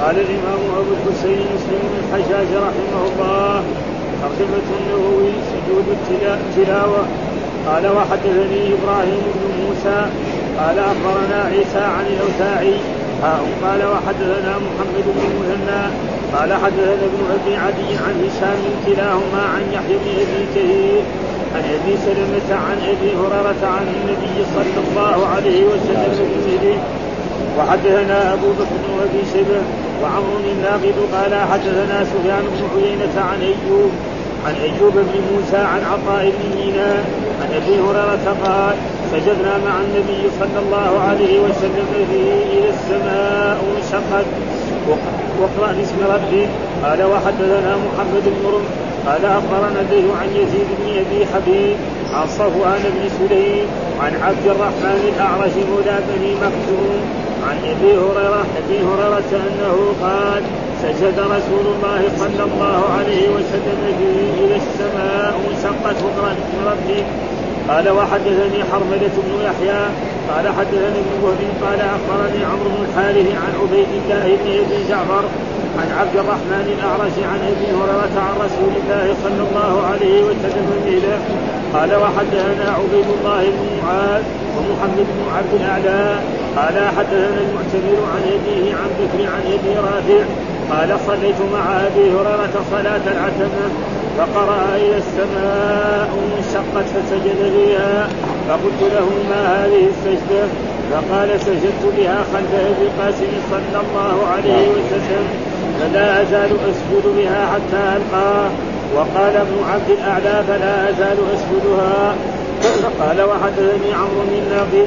قال الإمام أبو الحسين مسلم بن الحجاج رحمه الله ترجمة النووي سجود التلاوة. قال وحدثني إبراهيم بن موسى قال أخبرنا عيسى عن الأوزاعي قال وحدثنا محمد بن المثنى قال حدثنا ابن أبي عدي عن هشام كلاهما عن يحيى بن أبي كثير عن أبي سلمة عن أبي هريرة عن النبي صلى الله عليه وسلم بمثله. وحدثنا أبو بكر بن أبي شيبة وعمر الناقد قال حدثنا سفيان بن عيينة عن أيوب بن موسى عن عطاء بن ميناء عن أبي هريرة قال سجدنا مع النبي صلى الله عليه وسلم فيه إلى السماء انشقت واقرأ باسم ربك. قال وحدثنا محمد بن رمح قال أخبرنا به عن يزيد بن أبي حبيب عن صفوان بن سليم عن عبد الرحمن الأعرج مولى بني مخزوم عن أبي هريرة أنه قال سجد رسول الله صلى الله عليه وسلم فيه إلى السماء انشقت واقرأ باسم ربك. قال وحدثني حرملة بن يحيى قال حدثني ابن وهب قال أخبرني عمرو بن الحارث عن عبيد الله بن أبي جعفر عن عبد الرحمن الأعرج عن أبي هريرة عن رسول الله صلى الله عليه وسلم مثله. قال وحدثنا عبيد الله بن معاذ ومحمد بن عبد الأعلى قال حدثنا المعتمر عن أبيه عن بكر عن أبي رافع قال صليت مع أبي هريرة صلاة العتمة فقرأ إلى السماء انشقت فسجد بها فقلت له ما هذه السجدة؟ فقال سجدت بها خلف أبي القاسم صلى الله عليه وسلم فلا أزال أسجد بها حتى ألقاه. وقال ابن عبد الأعلى فلا أزال أسجدها. قال وحدثني عمرو بن الناقد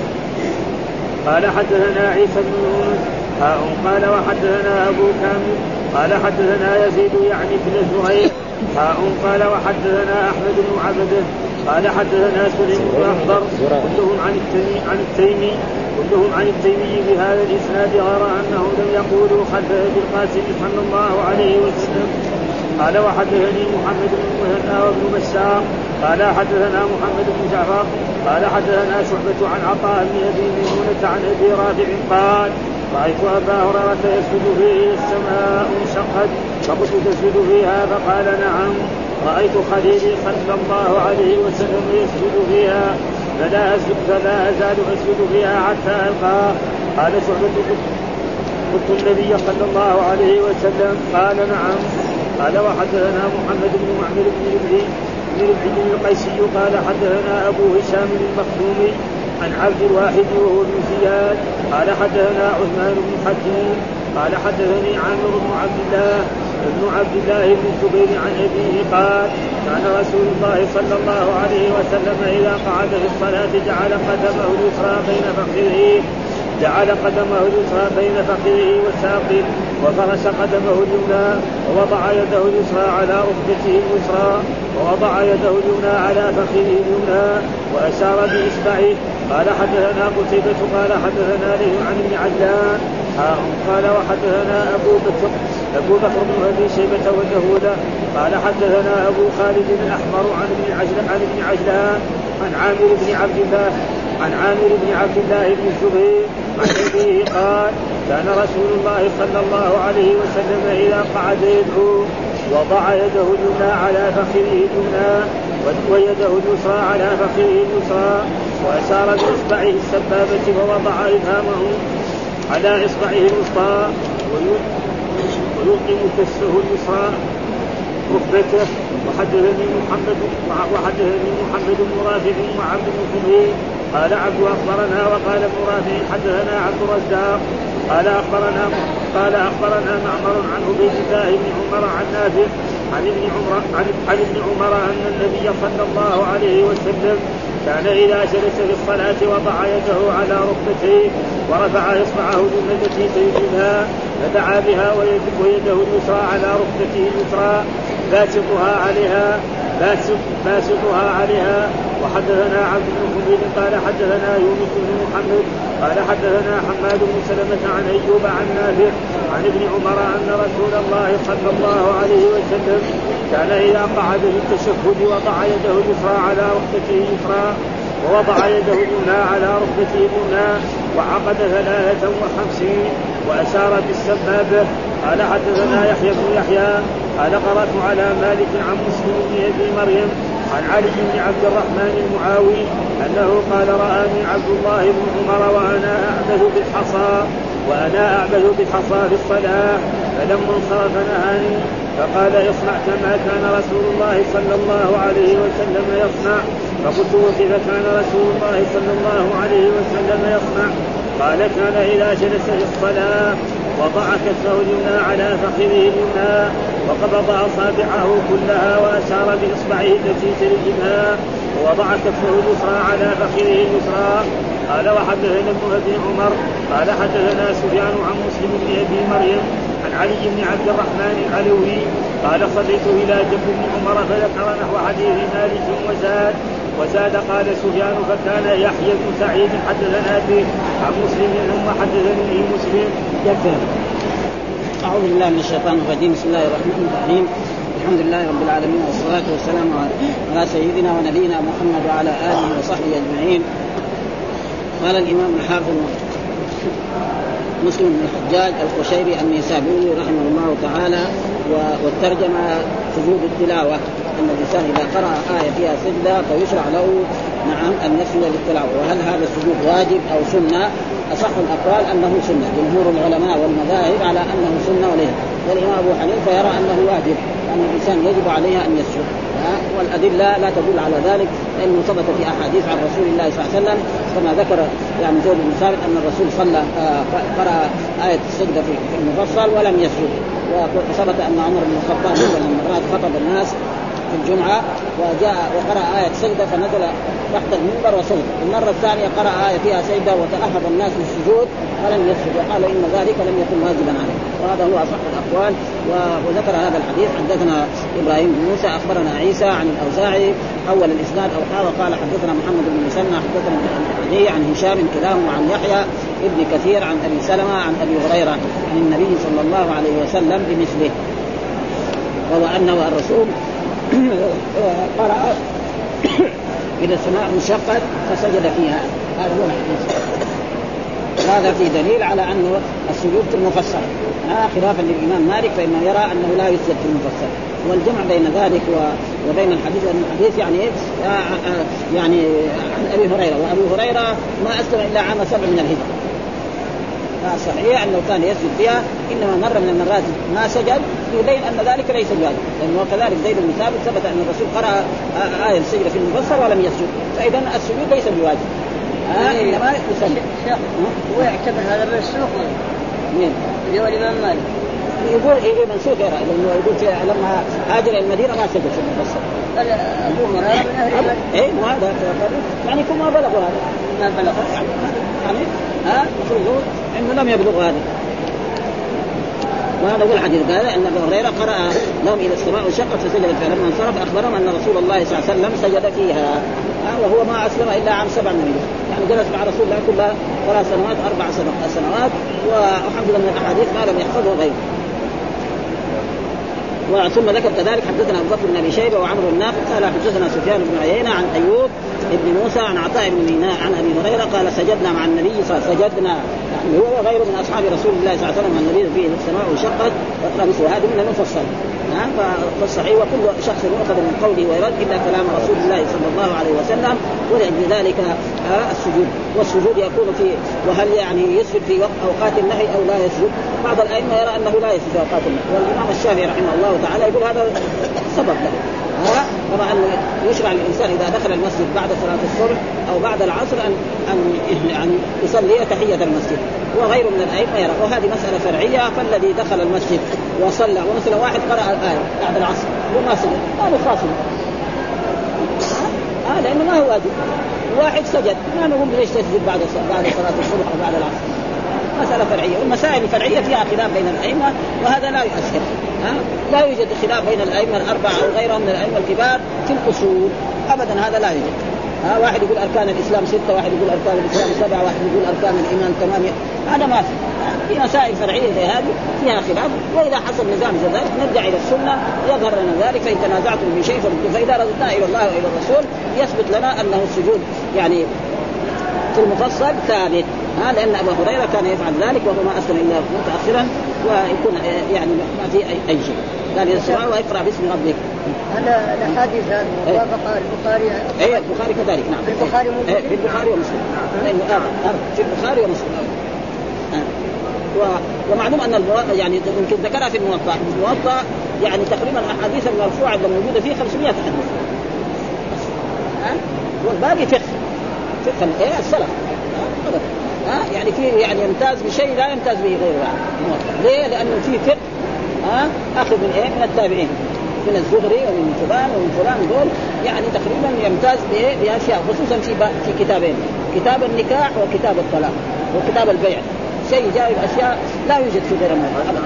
قال حدثنا عيسى بن يونس قال وحدثنا أبو كامل قال حدثنا يزيد يعني بن زهير قال وحدثنا أحمد بن عبده قال حدثنا سليم بن أخضر كلهم عن التيمي بهذا الإسناد غير أنهم لم يقولوا خلف أبي القاسم صلى الله عليه وسلم. قال وحدثني محمد بن المثنى وابن بشار قال حدثنا محمد بن جعفر قال حدثنا شعبة عن عطاء بن أبي ميمونة عن أبي رافع قال رأيت أبا هريرة يسجد فيه السماء انشقت فقلت تسجد فيها فقال نعم رأيت خليلي صلى الله عليه وسلم يسجد فيها فلا أزال أسجد فيها حتى ألقاه. قال شعبة قلت النبي صلى الله عليه وسلم قال نعم. قال وحدثنا محمد بن معمر بن ربعي القيسي قال حدثنا أبو هشام المخزومي عن عبد الواحد وهو بن زياد قال حدثنا عثمان بن حكيم قال حدثني عامر بن عبد الله بن الزبير عن أبيه قال كان رسول الله صلى الله عليه وسلم إذا قعد في الصلاة جعل قدمه اليسرى بين فخذه وساقه وفرش قدمه اليمنى ووضع يده اليسرى على ركبته اليسرى ووضع يده اليمنى على فخذه اليمنى وأشار بإصبعه. قال حدثنا قتيبة قال حدثنا له عن ابن عجلان قال وحدثنا أبو بكر بن أبي شيبة واليهود قال حدثنا أبو خالد الأحمر عن ابن عجلان عن عامر بن عبد الله بن الزبير عن أبيه قال كان رسول الله صلى الله عليه وسلم إذا قعد يدعو وضع يده اليمنى على فخذه اليمنى ويده اليسرى على فخذه اليسرى وأشار بإصبعه السبابة ووضع إبهامه على إصبعه الوسطى ويلقم كسه اليسرى ركبته. وحدثني محمد بن رافع وعبد بن حميد قال عبد أخبرنا وقال ابن رافع حدثنا عبد الرزاق قال أخبرنا معمر عن عبيد الله بن عمر عن نافع عن ابن عمر أن النبي صلى الله عليه وسلم كان إذا جلس في الصلاة وضع يده على ركبتيه ورفع إصبعه التي تيمنها فدعا بها ويده اليسرى على ركبته اليسرى باسطها عليها. وحدثنا عبد بن حميد قال حدثنا يونس بن محمد قال حدثنا حماد بن سلمة عن أيوب عن نافع عن ابن عمر أن رسول الله صلى الله عليه وسلم كان إذا قعد في التشهد وضع يده اليسرى على ركبته اليسرى ووضع يده اليمنى على ركبته اليمنى وعقد 53 وأشار بالسبابة. قال حدثنا يحيى بن يحيى قال قرأت على مالك عن مسلم بن أبي مريم عن علي بن عبد الرحمن المعاوي أنه قال رآني عبد الله بن عمر وأنا أعبث بالحصى في الصلاة فلما انصرف نهاني فقال اصنع كما كان رسول الله صلى الله عليه وسلم يصنع. فقلت وكيف كان رسول الله صلى الله عليه وسلم يصنع؟ قال كان إذا جلس في الصلاة وضع كفه اليمنى على فخذه اليمنى وقبض أصابعه كلها وأشار بإصبعه التي تلجمها ووضع كفه اليسرى على فخذه اليسرى. قال وحدثنا ابن أبي عمر قال حدثنا سفيان عن مسلم بن أبي مريم عن علي بن عبد الرحمن العلوي قال صليت إلى جنب بن عمر فذكر نحو حديث مالك وزاد قال سفيان فكان يحيى بن سعيد حدثنا به عن مسلم ثم حدثني مسلم. أعوذ بالله من الشيطان الرجيم. بسم الله الرحمن الرحيم. الحمد لله رب العالمين والصلاة والسلام على سيدنا ونبينا محمد وعلى آله وصحبه أجمعين. قال الإمام الحافظ مسلم بن الحجاج القشيري النيسابوري رحمه الله تعالى والترجمة سجود التلاوة أن الإنسان إذا قرأ آية فيها سجدة فيشرع له أن يسجد للتلاوة. وهل هذا السجود واجب أو سنة؟ أصح الأقوال أنه سنة. جمهور العلماء والمذاهب على أنه سنة وليه، والإمام أبو حنيفة يرى أنه واجب أن الإنسان يجب عليه أن يسجد. والأدلة لا تدل على ذلك لأنه ثبت في أحاديث عن رسول الله صلى الله عليه وسلم كما ذكر يعني زيد بن ثابت أن الرسول قرأ آية السجدة في المفصل ولم يسجد. وثبت أن عمر بن الخطاب لما خطب الناس في الجمعة وجاء وقرأ آية سجدة فنزل تحت المنبر وسجد. المرة الثانية قرأ آية فيها سجدة وتلهب الناس للسجود فلم يسجد وقال إن ذلك لم يكن واجبا عليه. وهذا هو أصح الأقوال. وذكر هذا الحديث حدثنا إبراهيم بن موسى أخبرنا عيسى عن الأوزاعي أول الإسناد أو قال حدثنا محمد بن مسنى حدثنا عن عن هشام كلاهما عن يحيى ابن كثير عن أبي سلمة عن أبي هريرة عن النبي صلى الله عليه وسلم بمثله. وهو أنه الرسول قرأ إذا السماء انشقت فسجد فيها. هذا هو الحديث. هذا في دليل على أنه السجود في المفسر خلافا للإمام مالك فإنه يرى أنه لا يسجد في المفسر. والجمع بين ذلك وبين الحديث أن الحديث يعني عن أبي هريرة وأبو هريرة ما أسلم إلا عام 7 من الهجرة. صحيح أنه كان يسجد فيها إنما مرة من المرات ما سجد يبين أن ذلك ليس بواجب لأنه كذلك زيد بن ثابت ثبت أن الرسول قرأ آية السجدة في المفسر ولم يسجد فإذا السجود ليس بواجب. إنما يسجد. هو يعتبر هذا من السوق مين؟ هو الإمام مالك يقول إيه منسوق يرى لأنه يقول لما هاجر المدينة ما سجد في المفسر. أبو هريرة من أهل المدينة. إيه ما هذا يعني كم ما بلغوا هذا ما بلغ يعني مفروض إنه لم يبلغ هذا. وهذا هو الحديث قال أن أبو هريرة قرأ لهم إلى السماء انشقت فسجد فيها لما انصرف أخبرهم أن رسول الله صلى الله عليه وسلم سجد فيها وهو ما أسلم إلا عام 7 من الهجرة يعني جلس مع رسول الله كلها 3 سنوات 4 سنوات وحمد لله من الأحاديث ما لم يحفظه غيره. ثم ذكر كذلك حدثنا أبو بكر بن أبي شيبة وعمرو الناقد قال حدثنا سفيان بن عيينة عن أيوب ابن موسى عن عطاء بن ميناء عن أبي هريرة قال سجدنا مع النبي صلى الله عليه وسلم سجدنا يعني هو وغيره من أصحاب رسول الله صلى الله عليه وسلم النبي فيه السماء انشقت وقرأ هذه من المفصل. فالصحيح وكل شخص يؤخذ من قوله ويرد إلا كلام رسول الله صلى الله عليه وسلم. ولأجل ذلك السجود والسجود يكون في وهل يعني يسجد في وقت أوقات النهي أو لا يسجد. بعض الأئمة يرى أنه لا يسجد في أوقات النهي والإمام الشافعي رحمه الله تعالى يقول هذا سبب له. طبعا يشرع الإنسان إذا دخل المسجد بعد صلاة الصبح أو بعد العصر أن يصلي تحية المسجد. وغيره من الأئمة يرى وهذه مسألة فرعية. فالذي دخل المسجد وصلى ومثلا واحد قرأ الآية بعد العصر وما سجد هذا خاصم لأنه ما هو واجب. واحد سجد ما نقول ليش تسجد بعد صلاة الصبح أو بعد العصر. مسألة فرعية والمسائل الفرعية فيها خلاف بين الأئمة وهذا لا يؤثر. لا يوجد خلاف بين الأئمة الأربعة أو غيرهم من الأئمة الكبار في الأصول أبدا. هذا لا يوجد. واحد يقول أركان الإسلام 6، واحد يقول أركان الإسلام 7، واحد يقول أركان الإيمان 8. هذا ما في مسائل فرعية زي هذه فيها خلاف. وإذا حصل نزاع مثل ذلك نرجع إلى السنة يظهر لنا ذلك. فإن تنازعتم في شيء فإذا رددنا إلى الله وإلى الرسول يثبت لنا أنه السجود يعني في المفصل ثابت. لأن أبا هريرة كان يفعل ذلك وهو ما أسلم إلا متأخرا ويكون يعني ما في أي شيء. قال السماء ويقرأ باسم ربك. هذا الحديث هذا وافق البخاري. أي البخاري كذلك. نعم في البخاري ومسلم. في البخاري ومسلم. ومعلوم أن يعني يمكن ذكرها في الموطأ يعني تقريبا الأحاديث المرفوعة اللي موجودة فيه 500 حديث. والباقي فقه السلف. يعني في يعني يمتاز بشيء لا يمتاز به غيره. ليه؟ لأنه في فقه أخذ من من التابعين من الزهري ومن فلان ومن فلان دول يعني تقريبا يمتاز بأشياء خصوصا في كتابين، كتاب النكاح وكتاب الطلاق وكتاب البيع. شيء جايب أشياء لا يوجد في غير الموضوع.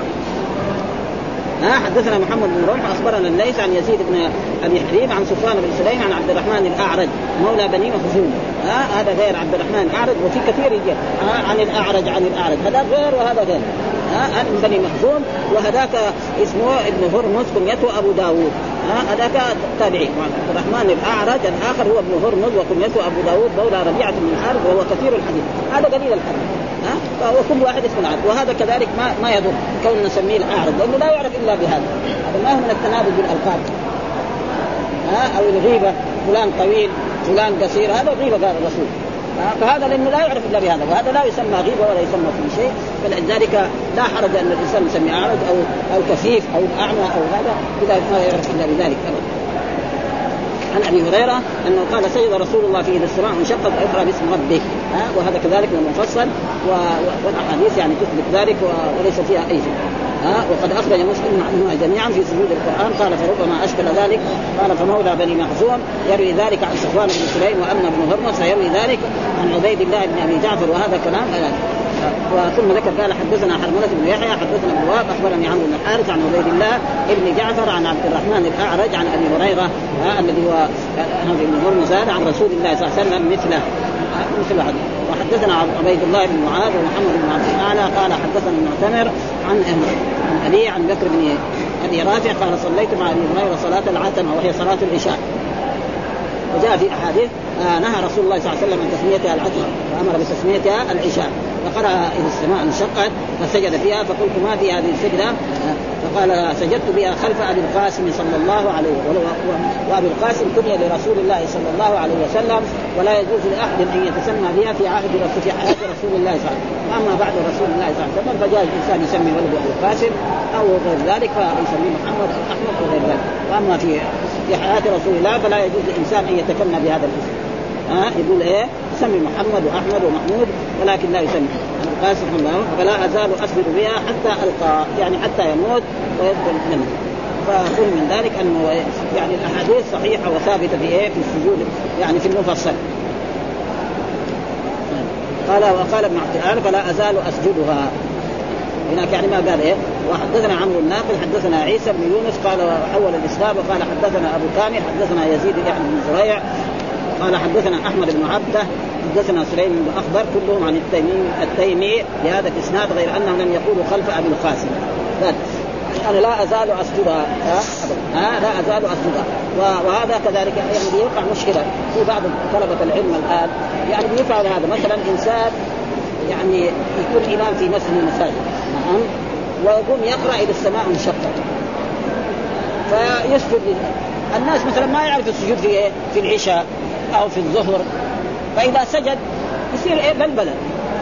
حدثنا محمد بن رمح أخبرنا الليث عن يزيد بن أبي حبيب عن سفيان بن سليم عن عبد الرحمن الأعرج مولى بني مخزوم. هذا غير عبد الرحمن الأعرج وفي كثير يجي عن الأعرج هذا غير وهذا غير. من بني مخزوم وهذاك اسمه ابن هرمز كنيته أبو داود. هذاك تابعي. عبد الرحمن الأعرج الآخر هو ابن هرمز وكنيته أبو داود مولى ربيعة بن الحارث وهو كثير الحديث. هذا قليل الحديث. وكل واحد اسمه عارف. وهذا كذلك ما يضر كون نسميه الأعرج لأنه لا يعرف إلا بهذا. هذا ما هو من التنابذ بالألقاب أو الغيبة. فلان طويل فلان قصير هذا غيبة قال الرسول. فهذا لأنه لا يعرف إلا بهذا وهذا لا يسمى غيبة ولا يسمى في شيء. فلذلك لا حرج أن الإنسان يسمي أعرج أو كفيف أو أعمى أو هذا إذا ما يعرف إلا بذلك أبدا. عن أبي هريرة أنه قال سجد رسول الله في إذا السماء انشقت اقرأ باسم ربك. وهذا كذلك من المفصل والأحاديث يعني تثبت ذلك وليس فيها أي شيء. وقد أخرج مسلم عنهما جميعا في سجود القرآن. قال فربما أشكل ذلك قال فمولى بني مخزوم يروي ذلك عن صفوان بن سليم وأما بن هرمز فيروي ذلك عن عبيد الله بن أبي جعفر وهذا كلام ثم ذكر قال حدثنا حرملة بن يحيى حدثنا ابن وهب أخبرني عمرو بن الحارث عن عبيد الله ابن جعفر عن عبد الرحمن الأعرج عن أبي هريرة الذي هو ابن هرمز عن رسول الله صلى الله عليه وسلم مثل هذا. وحدثنا عبيد الله بن معاذ ومحمد بن عبد الأعلى قال حدثنا المعتمر عن أبي عن بكر بن أبي رافع قال صليت مع أبي هريرة صلاة العتمة وهي صلاة العشاء. وجاء في أحاديث نهى رسول الله صلى الله عليه وسلم عن تسميتها العتمة وأمر بتسميتها العشاء. فقرأ إذا السماء انشقت فسجد فيها فقلت ما في هذه السجدة؟ فقال سجدت بها خلف أبي القاسم صلى الله عليه وسلم. وأبي القاسم كني لرسول الله صلى الله عليه وسلم ولا يجوز لأحد أن يتسمى بها في حياة رسول الله صلى الله عليه وسلم. أما بعد رسول الله صلى الله عليه وسلم فجاء الإنسان يسمي ولده أبي القاسم أو غير ذلك فيسميه محمد أو أحمد أو غير ذلك. وأما في حياة رسول الله فلا يجوز للإنسان أن يتكنى بهذا الاسم. يقول سمي محمد وأحمد ومحمود ولكن لا يسمي القاسم الله. فلا أزال أسجد بها حتى ألقى يعني حتى يموت ويدخل الجنة. فأقول من ذلك أنه يعني الأحاديث صحيحة وثابتة في السجود يعني في المفصل. وقال ابن عبد العال فلا أزال أسجدها هناك يعني ما قال وحدثنا عمرو الناقل حدثنا عيسى بن يونس قال حول الإسلام وقال حدثنا أبو كامل حدثنا يزيد يعني بن زريع قال حدثنا أحمد بن عبده حدثنا سليم بن أخضر كلهم عن التيمي بهذا الإسناد غير أنهم لم يقولوا خلف أبي القاسم. أنا لا أزال أسجدها لا أزال أسجدها. وهذا كذلك يعني يوقع مشكلة في بعض طلبة العلم الآن يعني بيفعل هذا. مثلا إنسان يعني يكون إمام في مسجد المساجد ويقوم يقرأ إذا السماء انشقت فيسجد. الناس مثلا ما يعرف السجود في العشاء أو في الظهر فإذا سجد يصير بلبلة.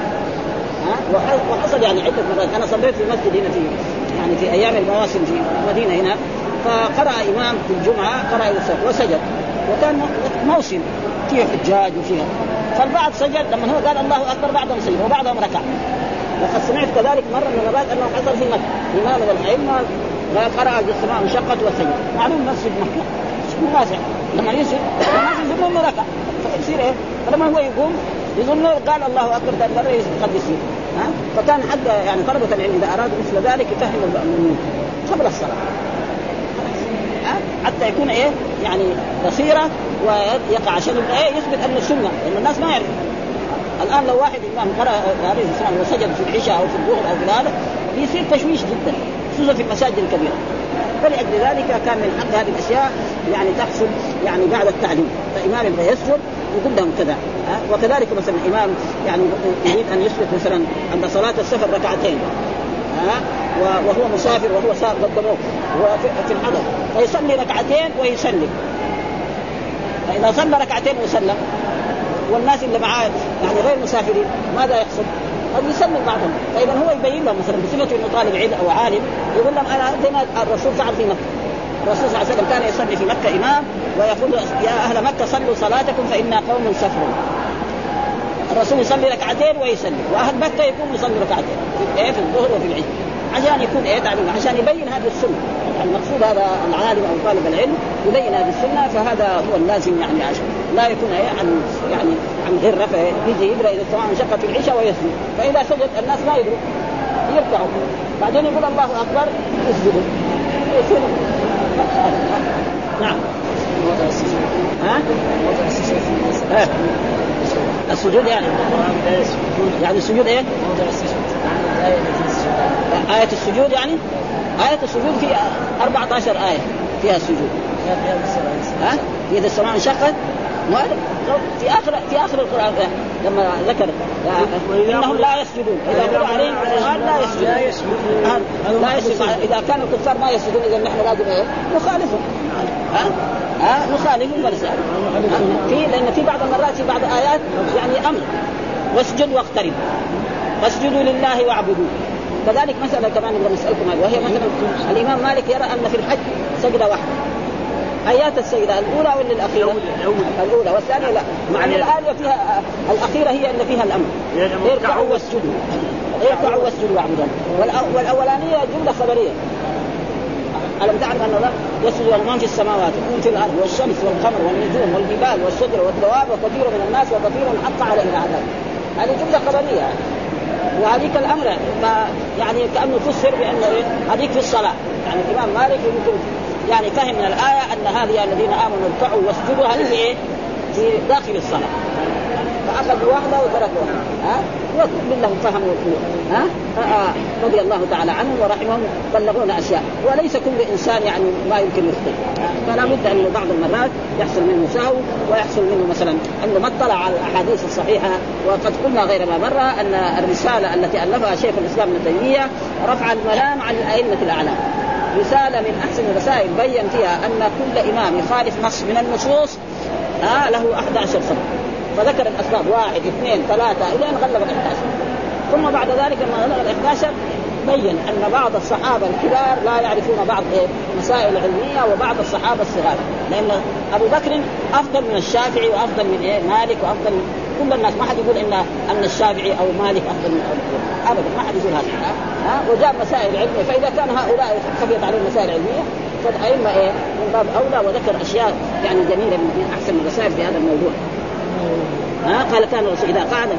وحصل يعني عدة مرات. أنا صليت في مسجد هنا في أيام المواسم في المدينة هنا فقرأ إمام في الجمعة قرأ إلى السجد وسجد وكان موسم فيه حجاج وفيها فالبعض سجد لما هو قال الله أكبر بعضهم سجد وبعضهم ركع. وقد سمعت كذلك مرة من المرات أنه حصل في مكة إمام من الأئمة قرأ السماء انشقت وسجد. معلوم مسجد مكة منازع لما يسجد الناس يظنون انه ركع فيصير فلما هو يقوم يظنون قال الله اكبر ده قد يصير. فكان حتى يعني طلبة العلم اذا ارادوا مثل ذلك يفهموا المؤمنين قبل الصلاة حتى يكون يعني بصيرة ويقع عشان يثبت أن السنة، لأن الناس ما يعرف. الآن لو واحد إمام قرأ عليه السلام وسجد في العشاء أو في الظهر أو في هذا يصير تشويش جدا، خصوصا في المساجد الكبيرة. فلأجل ذلك كان من حق هذه الأشياء يعني تحصل يعني بعد التعليم. فإمام يبغى يسجد يقول لهم كذا. وكذلك مثلا الإمام يعني يريد أن يثبت مثلا أن صلاة السفر ركعتين وهو مسافر وهو سار قدموه وفي الحضر، فيصلي ركعتين ويسلم. فإذا صلى ركعتين وسلم والناس اللي معاه يعني غير مسافرين ماذا يحصل؟ قد يسلم بعضهم. فإذا هو يبين لهم مثلا بصفته إنه طالب علم أو عالم يقول لهم أنا زي الرسول فعل في مكة. الرسول صلى الله عليه وسلم كان يصلي في مكة إمام ويقول يا أهل مكة صلوا صلاتكم فإنا قوم سفر. الرسول يصلي ركعتين ويسلم، وأهل مكة يقوم يصلي ركعتين في الظهر وفي العشاء عشان يكون تعليم، عشان يبين هذه السنة. المقصود هذا العالم أو طالب العلم يبين هذه السنة، فهذا هو اللازم يعني عشان لا يكون عن غير رفع. يجي يقرأ إذا سواء شق في العشاء ويسجد، فإذا سجد الناس ما يدروا يركعوا، بعدين يقول الله أكبر يسجدوا. نعم. السجود يعني السجود إيه؟ آية السجود يعني آية السجود في 14 آية فيها السجود. في إذا السماء انشقت في آخر القرآن لما ذكر إنهم لا يسجدون إذا قرأ عليهم القرآن لا يسجدون. إذا كان الكفار ما يسجدون إذا نحن لازم نخالفهم. نخالفهم ونسأل لأن في بعض المرات في بعض آيات يعني أمر واسجد واقترب واسجدوا لله واعبدوا. كذلك مثلا كمان نبغى نسألكم وهي مثلا الإمام مالك يرى أن في الحج سجدة واحدة. آيات السجدة الأولى ولا الأخيرة؟ الأولى والثانية لا. مع أن الآية فيها الأخيرة هي اللي فيها الأمر يركعوا واسجدوا واعبدوا. والأولانية جملة خبرية. ألم تعلم أن الله يسجد من في السماوات ومن في الأرض والشمس والقمر والنجوم والجبال والشجر والدواب وكثير من الناس وكثير حق عليه العذاب. هذه جملة خبرية. وهذيك الأمر يعني كأنه فسر بأن هذيك في الصلاة. يعني الإمام مالك يمكن يعني فهم من الآية أن هذه الذين آمنوا اركعوا واسجدوا هذه إيه في داخل الصلاة، فأخذوا واحدة وتركوا وكلهم فهموا رضي الله تعالى عنهم ورحمهم بلغونا أشياء. وليس كل إنسان يعني ما يمكن يخطئ، فلا بد أنه بعض المرات يحصل منه سهو ويحصل منه مثلا أنه ما اطلع على الأحاديث الصحيحة. وقد قلنا غير ما مرة أن الرسالة التي ألفها شيخ الإسلام ابن تيمية رفع الملام عن الأئمة الأعلام، رسالة من أحسن الرسائل بين فيها أن كل إمام يخالف نص من النصوص له 11 سنة. فذكر الأسباب 1 2 3 إلى أن غلب 11. ثم بعد ذلك لما غلب 11 بين أن بعض الصحابة الكبار لا يعرفون بعض مسائل علمية وبعض الصحابة الصغار، لأن أبو بكر أفضل من الشافعي وأفضل من مالك وأفضل من كل الناس. ما حد يقول أن الشافعي أو مالك أفضل من أبدا، ما حد يقول هذا. وجاب مسائل علمية، فإذا كان هؤلاء خفيت عليهم مسائل علمية فالأئمة من باب أولى. وذكر أشياء يعني جميلة من أحسن الرسائل في هذا الموضوع. قال كان الرسول إذا قعد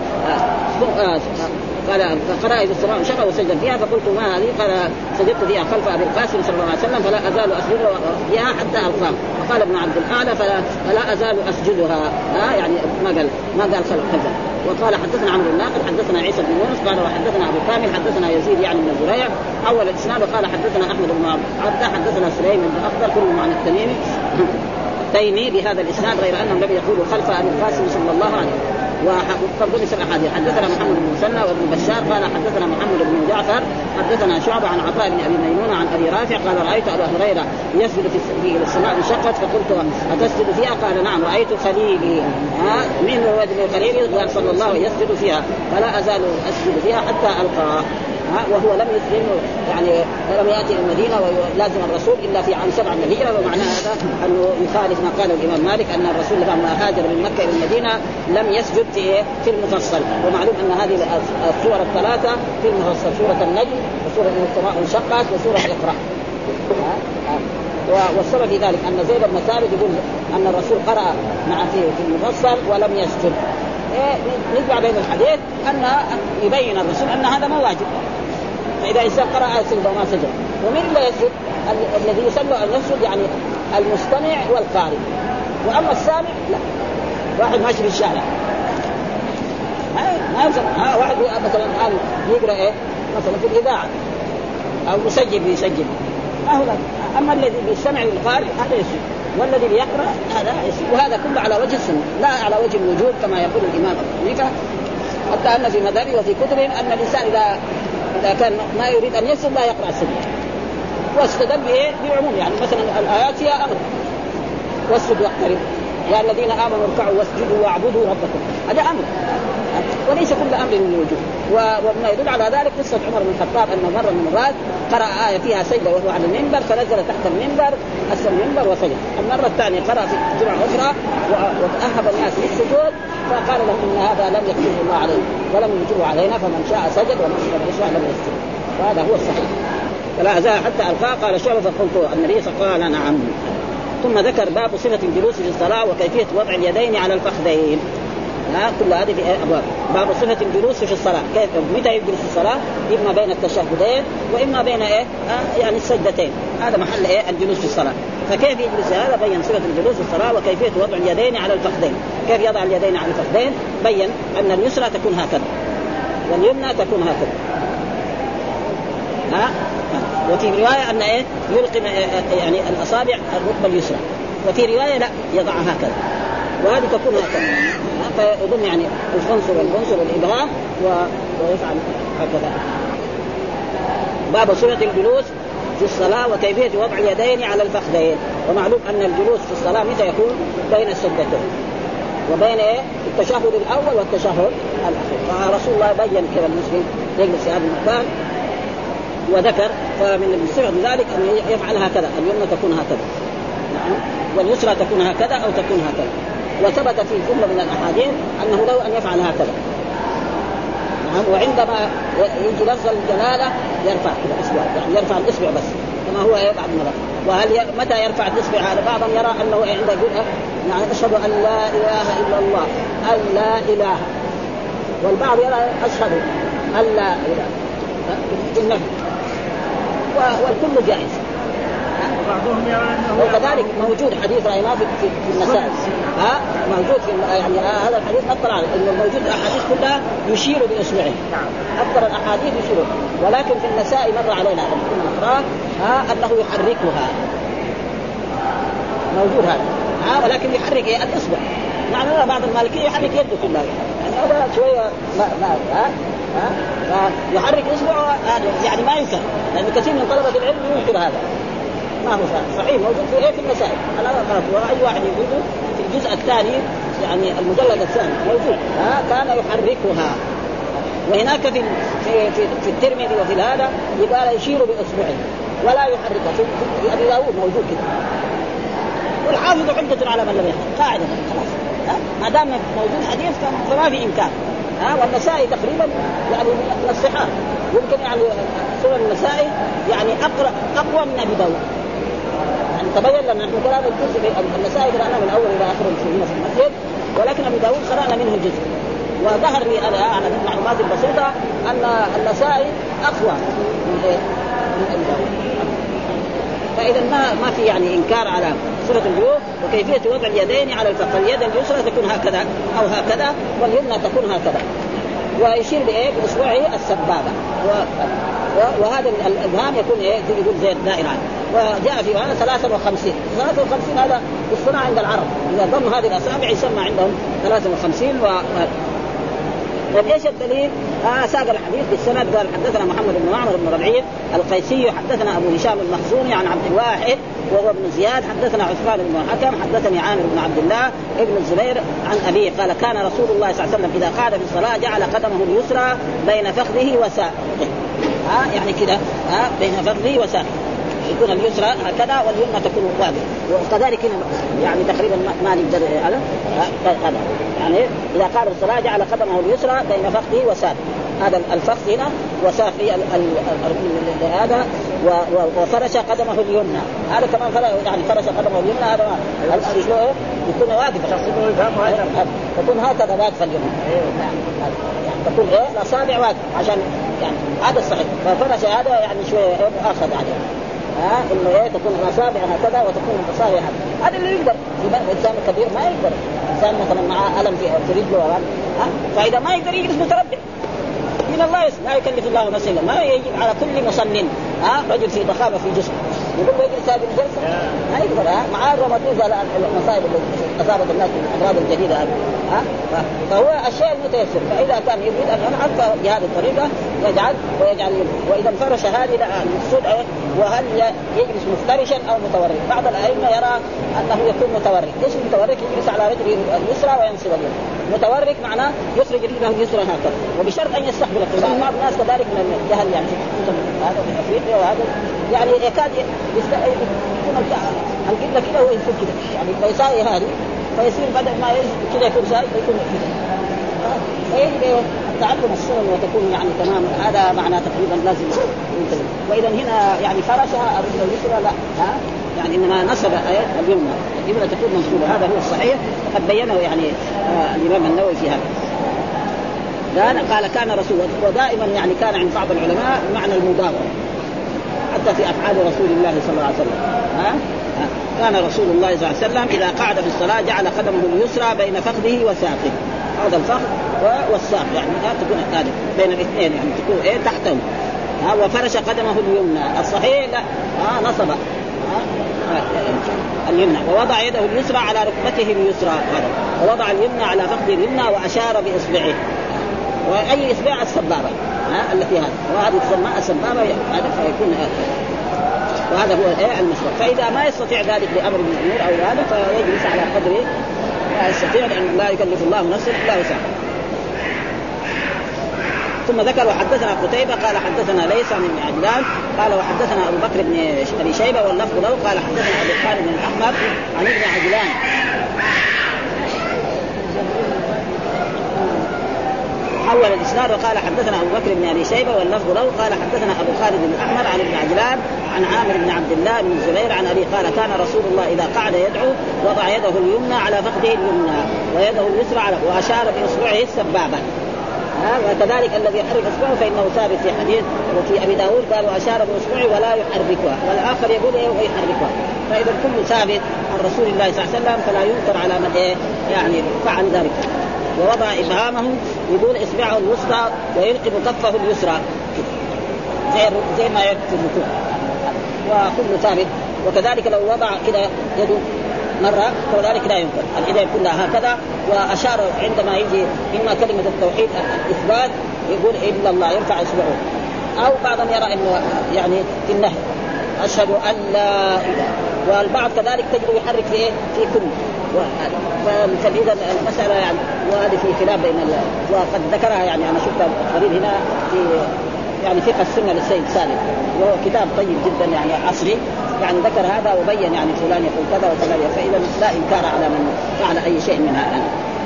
قال فقرأ إذا السماء انشقت وسجد فيها فقلت ما هذه؟ قال سجدت فيها خلف أبي القاسم صلى الله عليه وسلم فلا أزال أسجد فيها حتى ألقاه. وقال ابن عبد الأعلى فلا أزال أسجدها يعني ما قال خلفها. وقال حدثنا عمرو الناقد حدثنا عيسى بن يونس قال وحدثنا أبو كامل حدثنا يزيد يعني من زريع أول الإسناد. قال حدثنا أحمد بن عبده حدثنا سليم بن أخضر كلهم عن التميمي تيمي بهذا الإسناد غير أنهم لم يقولوا خلف أبي القاسم صلى الله عليه وسلم. وقد ذكر الأحاديث حدثنا محمد بن مسنى وابن بشار قال حدثنا محمد بن جعفر حدثنا شعبة عن عطاء بن أبي ميمونة عن أبي رافع قال رأيت أبا هريرة يسجد في السماء انشقت فقلت أتسجد فيها؟ قال نعم رأيت خليلي من هو خليلي قال صلى الله يسجد فيها فلا أزال أسجد فيها حتى ألقاه. وهو لم يسلم يعني لم يأتي المدينة ولازم الرسول إلا في عام 7 من الهجرة. ومعنى هذا أنه يخالف ما قال الإمام مالك أن الرسول لما هاجر من مكة إلى المدينة لم يسجد في المفصل. ومعلوم أن هذه السور الثلاثة في المفصل سورة النجم وسورة السماء انشقت وسورة اقرأ. والسبب في ذلك أن زيد بن ثابت يقول أن الرسول قرأ مع في المفصل ولم يسجد. نجمع بين الحديث أن يبين الرسول أن هذا ما واجب. فإذا إنسان قرأ آية سجدة وما سجد ومن لا يسجد الذي يسلم أن يسجد يعني المستمع والقارئ. واما السامع لا. واحد ماشي في الشارع ما يلزم واحد مثلا الان يقرا ايه مثلا في الاذاعه او مسجل بيسجل هو. اما الذي بيستمع للقارئ هذا يسجل، والذي بيقرا هذا يسجل، وهذا كله على وجه السنه لا على وجه الوجوب كما يقول الامام ابو حنيفه. حتى ان في مذهبه وفي كتبهم ان الانسان اذا كان ما يريد ان يسجد لا يقرا السجود، واستدل بايه؟ بعموم. يعني مثلا الايات هي امر واسجد واقترب يا الذين امنوا اركعوا واسجدوا واعبدوا ربكم، هذا امر وليس كل امر من الوجوب. وما يدل على ذلك قصه عمر بن الخطاب ان مره من المرات قرأ آية فيها سجدة وهو على المنبر فنزل تحت المنبر أسفل المنبر وسجد. المرة الثانية قرأ في جمعة أخرى وتأهب الناس للسجود فقال لهم إن هذا لم يكتبه الله عليه ولم يجبه علينا فمن شاء سجد ومن شاء لم يسجد، وهذا هو الصحيح. فلا أزال حتى ألقاه قال شعبة فقلت النبي صلى الله عليه وسلم قال نعم. ثم ذكر باب صفة الجلوس في الصلاة وكيفية وضع اليدين على الفخذين. كل هذه في أبواب. باب صفة الجلوس في الصلاة، كيف متى يجلس في الصلاة؟ إما بين التشهدين وإما بين يعني السجدتين، هذا محل الجلوس في الصلاة. فكيف يجلس هذا؟ بين صفة الجلوس في الصلاة وكيفية وضع اليدين على الفخذين. كيف يضع اليدين على الفخذين؟ بين أن اليسرى تكون هكذا واليمنى تكون هكذا. وفي رواية أن يلقي يعني الأصابع الركبة اليسرى، وفي رواية لا يضعها هكذا، وهذه تكون هكذا. فيضم يعني الخنصر والإبهام ويفعل هكذا. باب صفة الجلوس في الصلاة وكيفية وضع اليدين على الفخذين. ومعلوم أن الجلوس في الصلاة متى يكون؟ بين السجدتين وبين التشهد الأول والتشهد الأخير. فرسول الله بين كذا المسلم يجلس في هذا المكان وذكر. فمن صفة ذلك أن يفعل هكذا، اليمنى تكون هكذا واليسرى تكون هكذا أو تكون هكذا. وثبت في كل من الأحاديث أنه له أن يفعل هكذا. وعندما يجي لفظ الجلالة يرفع الإصبع، يعني يرفع الإصبع بس كما هو بعد مرة. وهل متى يرفع الإصبع؟ هذا بعضهم يرى أنه عند يقول يعني أشهد أن لا إله إلا الله أن لا إله، والبعض يرى أشهد أن لا إله بالنفي، والكل جائز. وكذلك موجود حديث رأيناه في النسائي موجود في يعني هذا الحديث أكثر عليه إنه موجود أحاديث كلها يشير بإصبعه، أكثر الأحاديث يشير. ولكن في النسائي مر علينا أنه يحركها، موجود هذا ولكن يحرك الإصبع. يعني بعض المالكية يحرك يده كلها، يعني هذا شوية يحرك إصبعه يعني ما ينكر، لأن كثير من طلبة العلم ينكر هذا. ما هو صحيح موجود في المسائل. أنا وأي واحد يقوله في الجزء الثاني يعني المجلد الثاني موجود كان يحركها. وهناك في الترمذي وفي هذا يبقى يشير بإصبعه ولا يحركها. في أبي داود موجود كده. والحافظ حجة على من لم يحرك، قاعدة خلاص. ما دام موجود حديث فما في إمكان. والنسائي تقريبا يعني من الصحاح، يمكن يعني سنن النسائي يعني أقوى من أبي داود. يعني تبين لنا نحن كلام الجزء في النسائي قرأنا من أول إلى آخر في المسجد، ولكن أبي داود قرأنا منه الجزء. وظهر لي أنا على المعلومات البسيطة أن النسائي أقوى من أبي داود. فإذا ما في يعني إنكار على صفة الجلوس وكيفية وضع اليدين على الفخذ. اليد اليسرى تكون هكذا أو هكذا واليمنى تكون هكذا، ويشير بإيه؟ بإصبعه السبابة. وهذا الإبهام يكون يقول زي الدائرة. وجاء في هذا 53 هذا الصنع عند العرب، إذا ضم هذه الأصابع يسمى عندهم 53. وايش الدليل؟ ساق الحديث بالسند قال حدثنا محمد بن معمر بن ربيع القيسي حدثنا ابو هشام المخزومي عن عبد الواحد وهو ابن زياد حدثنا عثمان بن حكم حدثني عامر بن عبد الله ابن الزبير عن ابيه قال كان رسول الله صلى الله عليه وسلم اذا قعد في الصلاه جعل قدمه اليسرى بين فخذه وساقه. يعني كده بين فخذه وساقه يكون اليسرى هكذا واليمنى تكون واقفه. وكذلك يعني تقريبا ما نقدر هذا يعني اذا قال الصلاه جعل قدمه اليسرى بين فخذه وساقه. هذا الفخذ هنا وساقه هذا وفرش قدمه اليمنى. هذا كمان يعني فرش قدمه اليمنى. هذا يكون واقف تكون هكذا واقفه اليمنى يعني تكون الاصابع واقفه عشان يعني هذا الصحيح. ففرش هذا يعني شويه مؤخذ عليه إنه إيه تكون الأصابع هكذا وتكون الأصابع هذا اللي يقدر. الإنسان الكبير ما يقدر، إنسان مثلا معه ألم في رجله فإذا ما يقدر يجلس متربع من الله لا يكلف الله نفسا إلا ما يجب على كل مصن رجل في ضخامة في جسمه يقول له يجلس هذه الجلسة ما يقدر مع الرمضوز المصائب اللي أصابت الناس بالأمراض الجديدة فهو الشيء المتيسر. فإذا كان يريد أن ينعم بهذه الطريقة يجعل وإذا انفرش هذه المقصود وهل يجلس مفترشا أو متورك. بعض الأئمة يرى أنه يكون متورك. إيش متورك؟ يجلس على رجله اليسرى وينصب اليمنى. متورك معناه يخرج رجله اليسرى هكذا وبشرط أن يستقبل القبلة. بعض الناس كذلك من الجهل يعني هذا في أفريقيا وهذا يعني يكاد يكون القبلة كده وينصب كده يعني فيساوي هذه فيصير بدل ما كده يكون سايق يكون كده. فيجب تعلم السنن وتكون يعني تمام. هذا معنى تقريبا لازم ينتبه. وإذا هنا يعني فرشها الرجل اليسرى لا يعني إنما نصب اليمنى اليمنى تكون منصوبة. هذا هو الصحيح قد بينه يعني الإمام النووي في هذا. قال كان رسول ودائما يعني كان عند بعض العلماء معنى المداومة حتى في أفعال رسول الله صلى الله عليه وسلم. كان رسول الله صلى الله عليه وسلم إذا قعد في الصلاة جعل قدمه اليسرى بين فخذه وساقه. هذا الفخذ والساق يعني تكون هذه بين الاثنين يعني تكون تحته. وفرش قدمه اليمنى الصحيح لا نصب اليمنى ووضع يده اليسرى على ركبته اليسرى ووضع اليمنى على فخذه اليمنى وأشار بإصبعه. وأي إصبع السبابة التي وهذه تسمى السبابة هذا فيكون وهذا هو المشروع. فإذا ما يستطيع ذلك لأمر من الأمور أو هذا فيجلس على قدره لا يستطيع لأن لا يكلف الله نفسا إلا وسعها. ثم ذكر وحدثنا قتيبة قال حدثنا ليس عن ابن عجلان قال وحدثنا أبو بكر بن أبي شيبة واللفظ له قال حدثنا أبو خالد بن الأحمر عن ابن عجلان حول الإسناد وقال حدثنا أبو بكر بن أبي شيبة واللفظ له قال حدثنا أبو خالد بن الأحمر عن ابن عجلان عن عامر بن عبد الله بن الزبير عن أبي قال كان رسول الله إذا قعد يدعو وضع يده اليمنى على فخذه اليمنى ويده اليسرى على وأشار بإصبعه السبابة. وكذلك الذي يحرك إصبعه فإنه ثابت في حديث وفي أبي داود قال وأشار بإصبعه ولا يحركها والآخر يقول ويحركها. فإذا كل ثابت عن رسول الله صلى الله عليه وسلم فلا ينكر على من يعني فعل ذلك. ووضع إبهامه يقول إصبعه الوسطى ويلقب كفه اليسرى زي ما يكفي الركوع وكل ثابت. وكذلك لو وضع كده يده مرة كذلك لا ينكر. اليدين كلها هكذا وأشار عندما يجي إما كلمة التوحيد الإثبات يقول إلا الله يرفع إصبعه. أو بعضهم يرى إنه يعني في النهي أشهد أن لا إله. والبعض كذلك تجد يحرك في كل فإذا المسألة يعني وهذه في خلاف بين وقد ذكرها يعني أنا شفتها قريب هنا في يعني فقه السنة للسيد سالم وهو كتاب طيب جدا يعني عصري يعني ذكر هذا وبين يعني فلان يقول كذا وفلان. فإذا لا إنكار على من فعل أي شيء من هذا.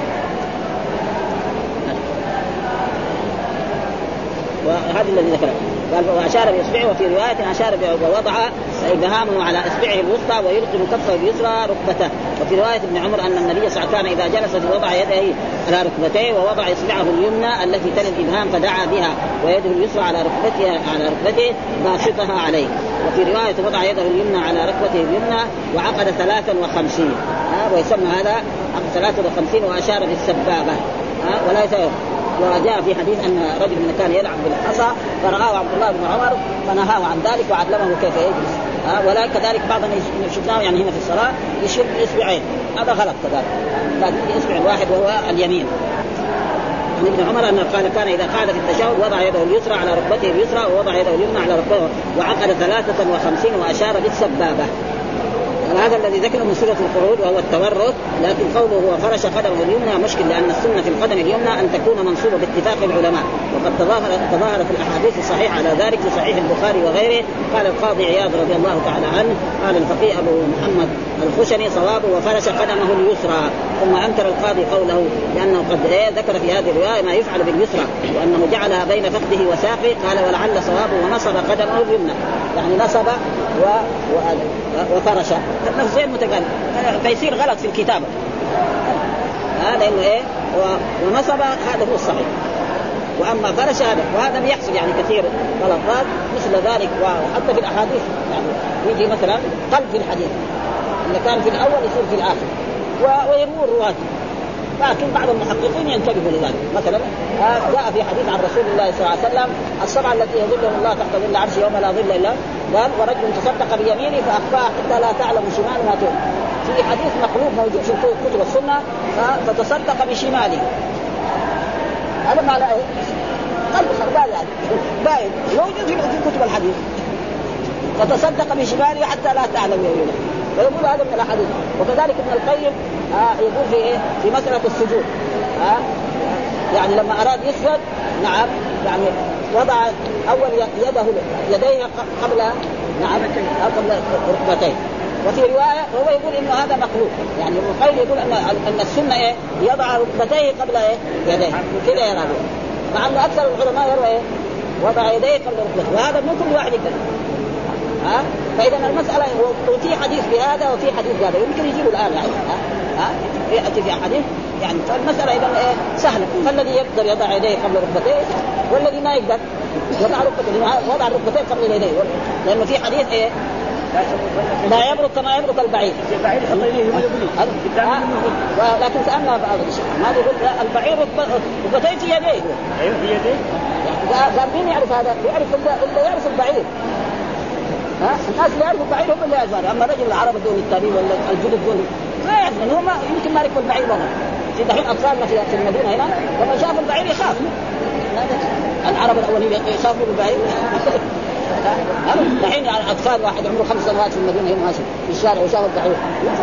وهذا الذي ذكره قال وأشار بإصبعه وفي رواية أشار ووضع إبهامه على إصبعه الوسطى ويلقم كفه اليسرى ركبته. وفي رواية ابن عمر أن النبي صلى الله عليه وسلم إذا جلس وضع يده على ركبتيه ووضع إصبعه اليمنى التي تلي الإبهام فدعا بها ويده اليسرى على ركبته باسطها عليه. وفي رواية وضع يده اليمنى على ركبته اليمنى وعقد 53 ويسمى هذا عقد 53 وأشار بالسبابة ولا يسير. وجاء في حديث أن رجل من كان يلعب بالحصى فرآه عبد الله بن عمر فنهاه عن ذلك وعلمه كيف يجلس. ولا كذلك بعضنا شفناه يعني هنا في الصلاة يشير بإصبعين هذا غلط كذلك لكن بإصبع واحد وهو اليمين. عن ابن عمر أنه قال كان إذا قعد في التشهد وضع يده اليسرى على ركبته اليسرى ووضع يده اليمنى على ركبته وعقد 53 وأشار بالسبابة. هذا الذي ذكره من صيغة القعود وهو التورك. لكن قوله هو فرش قدمه اليمنى مشكل لأن السنة في القدم اليمنى أن تكون منصوبة باتفاق العلماء وقد تظاهرت الأحاديث الصحيحة على ذلك في صحيح البخاري وغيره. قال القاضي عياض رضي الله تعالى عنه قال الفقيه أبو محمد الخشني صوابه وفرش قدمه اليسرى. ثم أنكر القاضي قوله لأنه قد ذكر في هذه الرواية ما يفعل باليسرى وأنه جعلها بين فخذه وساقه. قال ولعل صوابه ونصب قدمه اليمنى يعني نصب وفرش اللفظين متقاربين فيصير غلط في الكتابة لأنه ونصب هذا هو الصحيح واما فرش هذا، وهذا بيحصل يعني كثير غلطات مثل ذلك. وحتى في الاحاديث يعني يجي مثلا قلب في الحديث اللي كان في الاول يصير في الاخر ويروي الرواة، لكن بعض المحققين ينتبهوا لذلك. مثلا جاء في حديث عن رسول الله صلى الله عليه وسلم السبعة التي يظلهم الله تحت ظل عرشه يوم لا ظل الا، قال ورجل تصدق بيمينه فاخفاها حتى لا تعلم شماله ما تنفق. في حديث مقلوب موجود في كتب السنه فتصدق بشماله، هذا معناه قلب خربان يعني باين موجود في كتب الحديث، فتصدق بشماله حتى لا تعلم يمينه، فيقول هذا من الاحاديث. وكذلك ابن القيم يقول في مسألة السجود يعني لما أراد يسجد نعم يعني وضع أول يديه قبل نعم قبل ركبتين. وفي رواية هو يقول إنه هذا مخلوق، يعني ابن القيم يقول أن السنة يضع ركبتيه قبل يديه كذا يرى، مع أن أكثر العلماء يرى وضع يديه قبل ركبتيه، وهذا مو كل واحد يقدر. فإذا المسألة وفي حديث بهذا وفي حديث بهذا يمكن يجيبوا الآن يعني يأتي في حديث يعني. فالمسألة إذا سهلة، فالذي يقدر يضع يديه قبل ركبتيه والذي ما يقدر يضع ركبتيه، وضع الركبتين قبل يديه، لأنه في حديث لا يبرك كما يبرك البعير. لكن سألنا ما يقول البعير ركبتين في يديه. أيوة في يديه. قال مين يعرف هذا؟ يعرف إلا يعرف البعير. الناس اللي يعرفوا البعير هم اللي يعرفوا، اما رجل العرب دول التابعين ولا الجدد دول ما يعرفون، هم يمكن ما يركبوا البعير والله. في دحين اطفالنا في المدينه هنا لما شافوا البعير يخاف. العرب الاولين يخافوا بالبعير. دحين اطفال واحد عمره 5 سنوات في المدينه هنا ماشي في الشارع وشاف البعير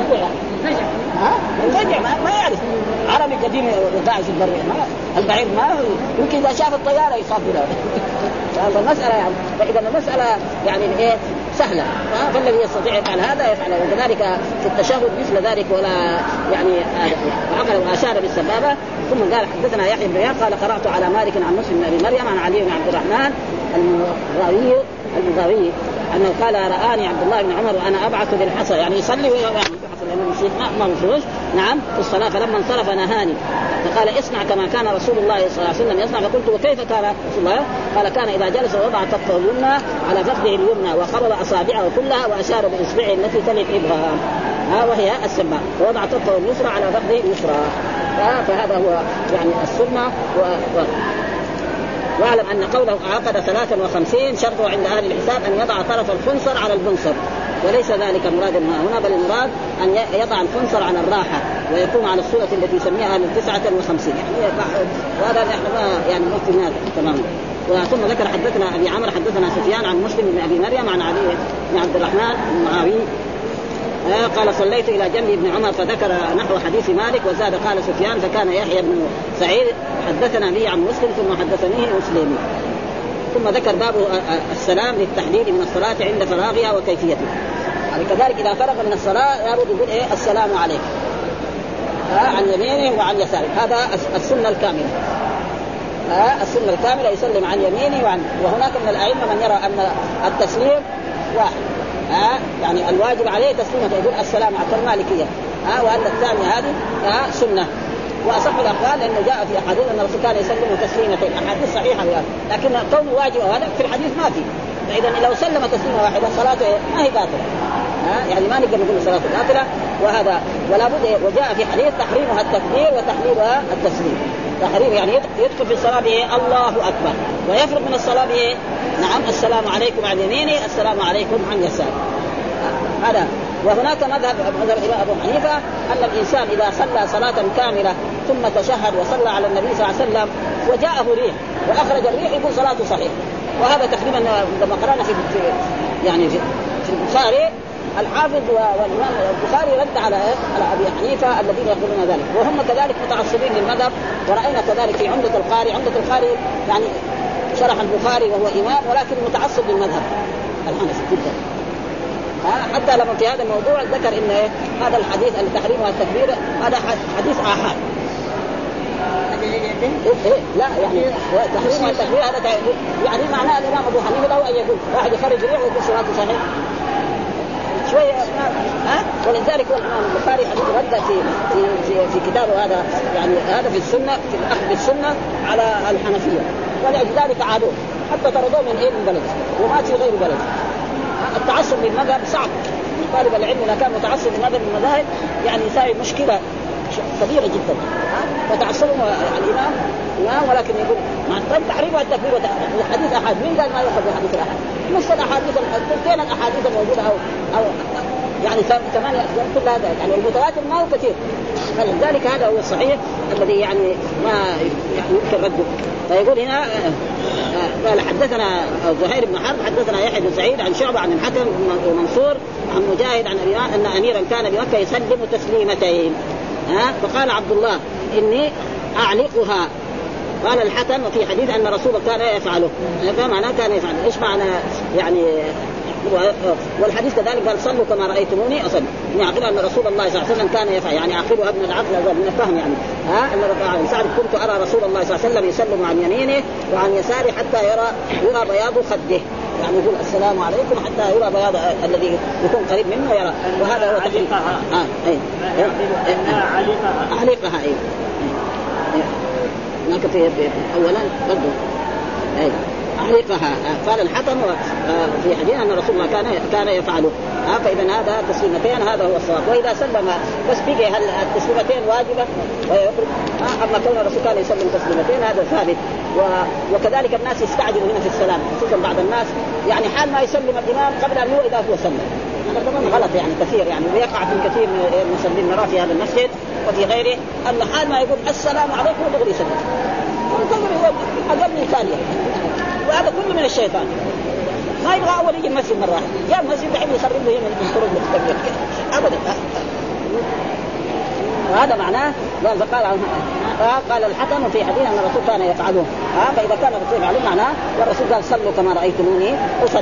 يفجع ما يعرف. عربي قديم قاعد في البر البعير ما يمكن اذا شاف الطياره يخاف منها. فالمسألة يعني فإذا المسألة يعني إيه سهلة، فالذي يستطيع يفعل هذا يفعله. وكذلك في التشهد مثل ذلك ولا يعني وعقل وأشار بالسبابة. ثم قال حدثنا يحيى بن يحيى قال قرأت على مالك عن مسلم بن أبي مريم عن علي بن عبد الرحمن المغاوي أنه قال رآني عبد الله بن عمر وأنا أبعث بالحصى، يعني يصلي ويبعث لأنه نسيت ما مفروش نعم في الصلاة، فلما انصرف نهاني فقال اصنع كما كان رسول الله صلى الله عليه وسلم يصنع. فقلت وكيف كان رسول الله؟ قال كان إذا جلس وضع كفه اليمنى على فخذه اليمنى وقبض أصابعه كلها وأشار بإصبعه التي تلي الإبهام وهي السبابة، ووضع كفه اليسرى على فخذه اليسرى. فهذا هو يعني السنة. واعلم أن قوله عقد 53 شرطه عند أهل الحساب أن يضع طرف الخنصر على البنصر، وليس ذلك مراد هنا، بل المراد أن يضع الخنصر على الراحة ويكون على الصورة التي يسميها أهل 59 يعني. وهذا نحن يعني مفتنا تماما. ثم ذكر حدثنا أبي عمرو حدثنا سفيان عن مسلم بن أبي مريم عن علي بن عبد الرحمن المعاوي قال صليت إلى جنب ابن عمر فذكر نحو حديث مالك وزاد قال سفيان فكان يحيى بن سعيد حدثنا به عن مسلم ثم حدثنيه مسلم. ثم ذكر باب السلام للتحديد من الصلاة عند فراغها وكيفيته. يعني كذلك إذا فرغ من الصلاة يارد يقول السلام عليك عن يمينه وعن يساره، هذا السنة الكاملة. السنة الكاملة يسلم عن يمينه وعن. وهناك من الأئمة من يرى أن التسليم واحد يعني الواجب عليه تسليمه يقول السلام على المالكية وأن الثانية هذه سنة. وأصح الأقوال لأنه جاء في أحاديث أن الرسول كان يسلم تسليمتين، أحاديث صحيحة بهذا، لكن كونه واجب هذا في الحديث ما في. فإذا لو سلم تسليمة واحدة صلاته ما هي باطلة يعني ما نقدر نقول صلاته باطلة. وهذا ولا بد. وجاء في حديث تحريمها التكبير وتحليلها التسليم. تحريم يعني يدخل في الصلاة الله أكبر ويفرغ من الصلاة نعم السلام عليكم عن يمينه السلام عليكم عن يساره. هذا. وهناك مذهب الإمام أبو حنيفة أن الإنسان إذا صلى صلاة كاملة ثم تشهد وصلى على النبي صلى الله عليه وسلم وجاءه ريح وأخرج الريح يكون صلاته صحيح. وهذا تقريبا لما قرأنا في البخاري الحافظ والإمام البخاري رد على أبي حنيفة الذين يقولون ذلك، وهم كذلك متعصبين للمذهب. ورأينا كذلك في عمدة القاري يعني شرح البخاري وهو إمام ولكن متعصب للمذهب الحنفي جدا. حتى لما في هذا الموضوع ذكر إن هذا الحديث التحريم والتكبير هذا حديث آحاد. لا يعني تحريم والتكبير هذا يعني معناه الإمام أبو حنيفة له أن يقول واحد يخرج ريح ويقول صلاته صحيح شوية ولذلك الإمام البخاري حديث رد في كتابه هذا يعني هذا في السنة في الأخذ بالسنة على الحنفية ولذلك عادوه حتى طردوه من ايه من بلد وما في غير بلد. التعصب للمذهب صعب. طالب العلم اذا كان متعصب لمذهب من المذاهب يعني يساوي مشكله كبيره جدا. فتعصبوا الامام ولكن يقول مع التحريم والتكبير والحديث احاد. مين قال ما يؤخذ بحديث الاحاد؟ نص الاحاديث الثلثين الاحاديث الموجوده او يعني 8 كل هذا يعني المتواتر ما هو كثير. فلذلك هذا هو الصحيح الذي يعني ما يمكن رده. فيقول هنا قال حدثنا زهير بن حرب حدثنا يحيى بن سعيد عن شعبة عن الحكم ومنصور عن مجاهد عن أن أميرا كان بمكة يسلم تسليمتين. فقال عبد الله إني أعلقها. قال الحكم في حديث أن رسول كان يفعله. فمعناه كان يفعله. إيش معنى يعني؟ والحديث كذلك قال صلوا كما رأيتموني أصلي. يعقل أن رسول الله صلى الله عليه وسلم كان يفعل يعني عقله ابن العقل من الفهم يعني. أن سعد كنت أرى رسول الله صلى الله عليه وسلم يسلم عن يمينه وعن يساره حتى يرى بياض خده. يعني يقول السلام عليكم حتى يرى بياض الذي يكون قريب منه يرى. وهذا هو علقها. علقها أي هناك في أولا برضو أي علقها. قال الحكم في حديث أن رسول الله كان يفعله. فإذا هذا تسليمتين هذا هو الصواب. وإذا سلم بس بقي هل التسليمتين واجبة أما كون الرسول كان يسلم تسليمتين هذا ثابت. وكذلك الناس يستعجلوا هنا في السلام خصوصا بعض الناس يعني حال ما يسلم الإمام قبل أن هو إذا هو سلم. هذا طبعا غلط يعني كثير يعني ويقع في كثير من المسلمين نرى في هذا المسجد وفي غيره أن حال ما يقول السلام عليكم ودغري يسلم أقل من ثانية. وهذا كله من الشيطان. ما يبغى أول يجي المسجد مرة يا المسجد بحب يخرب له من طرق مختلفة أبدا. وهذا معناه قال الحكم في حديث أن الرسول كان يفعله. فإذا كان الرسول يفعله معناه والرسول قال صلوا كما رأيتموني أصلي.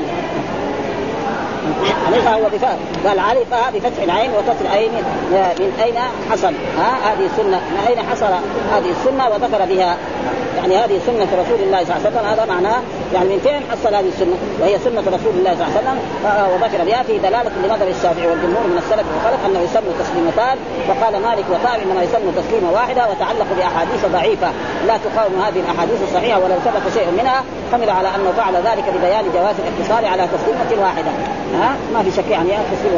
عليها هو بفعل قال علقها بفتح العين وكسر العين من أين حصل هذه السنة من أين حصل هذه السنة وذكر بها يعني هذه سنة رسول الله صلى الله عليه وسلم. هذا معناه يعني من فين حصل هذه السنة وهي سنة رسول الله صلى الله عليه وسلم. وذكر بها في دلالة لمذهب الشافعي والجمهور من السلف والخلف أنه يسمى تسليمتان. وقال مالك وطاوي إنما يسمى تسليمة واحدة وتعلق بأحاديث ضعيفة لا تقاوم هذه الأحاديث الصحيحة ولو ثبت شيء منها حمل على أنه فعل ذلك لبيان جواز الاقتصار على تسليمة واحدة. ما في شك يعني تسليم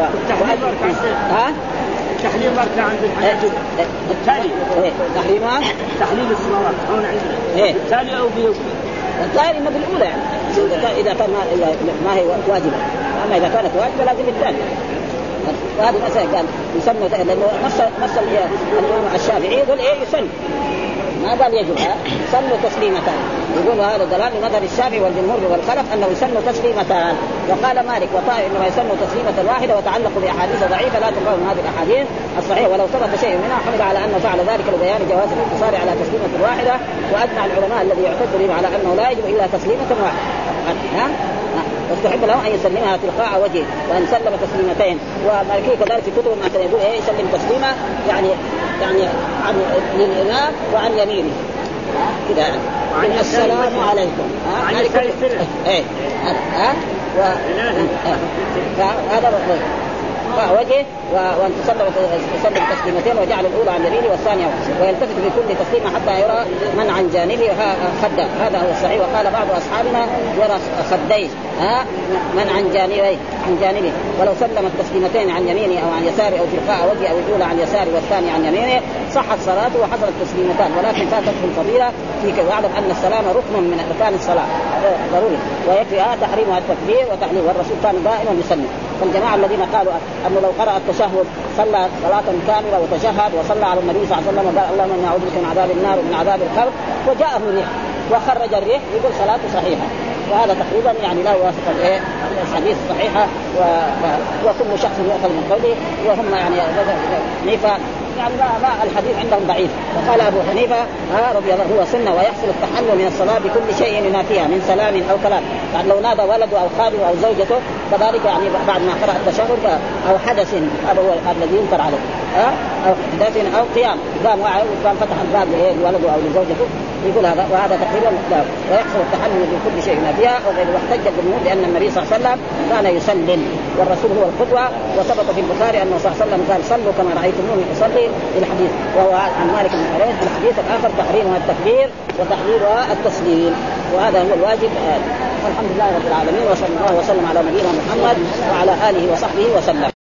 تحليل مركع عند الحاجب التالي تحليل الصلوات هون عندنا التالي أو الظاهر إنه بالأولى يعني إذا كان ما هي واجبة. أما إذا كانت واجبة لازم الثاني. وهذه المسألة قال يسمى لأنه نفس الإمام الشافعي يقول إيه يسمى ما قال يجب يسمى تسليمتان. يقول هذا دلالة لمذهب الشافعي والجمهور والخلف أنه يسمى تسليمتان. وقال مالك وطائر إنما يسمى تسليمة واحدة وتعلق بأحاديث ضعيفة لا تقاوم هذه الأحاديث الصحيحة ولو ثبت شيء منها حمل على أنه فعل ذلك لبيان جواز الاقتصار على تسليمة واحدة. وأجمع العلماء الذي يعتد بهم على أنه لا يجب إلا تسليمة واحدة. واستحب له أن يسلمها تلقاء وجهه وأن سلم تسليمتين. ومالكي كذلك في كتب ما يقول إيه يسلم تسليمة يعني عن للإمام وعن يمينه كذا يعني السلام عليكم عن يساره هذا وجه وأن تسلم تسليمتين وجعل الأولى عن يمينه والثانية ويلتفت بكل تسليمة حتى يرى من عن جانبه خده. هذا هو الصحيح. وقال بعض أصحابنا يرى خديه من عن جانبه ولو سلم التسليمتين عن يمينه أو عن يساره أو تلقاء وجهه أو الأولى عن يساره والثانية عن يمينه صحت صلاته وحصلت تسليمتان ولكن فاتته الفضيلة فيك. واعلم أن السلام ركن من أركان الصلاة ضروري ويكفي تحريمها التكبير وتحليل. والرسول كان دائما يسلم. فالجماعة الذين قالوا أنه لو قرأ التشهد صلى صلاة كاملة وتشهد وصلى على النبي صلى الله عليه وسلم وقال اللهم إني أعوذ بك من عذاب النار ومن عذاب القبر وجاءه الريح وخرج الريح يقول صلاته صحيحة. وهذا تقريبا يعني لا يوافق الحديث الصحيحة وكل شخص يؤخذ من قوله. وهم يعني حنيفة يعني ما الحديث عندهم ضعيف. وقال أبو حنيفة رضي الله هو سنة ويحصل التحلل من الصلاة بكل شيء ينافيها من سلام أو كلام. يعني لو نادى ولده أو خادمه أو زوجته كذلك يعني بعد ما قرأ التشهد أو حدث هذا هو الذي ينكر عليه أو حدث أو قيام قام فتح الباب لولده أو لزوجته يقول هذا. وهذا تقريبا مقدار ويحصل التحلل بكل شيء ينافيها وغيره. واحتج بالجمهور لأن النبي صلى الله عليه وسلم كان يسلم والرسول هو القدوة. وثبت في البخاري أنه صلى الله عليه وسلم قال صلوا كما رأيتموني أصلي الحديث. وهو عن مالك بن حريث الحديث الآخر تحريمها التكبير وتحليلها التسليم. وهذا هو الواجب. والحمد لله رب العالمين، وصلى الله وسلم على نبينا محمد وعلى آله وصحبه وسلم.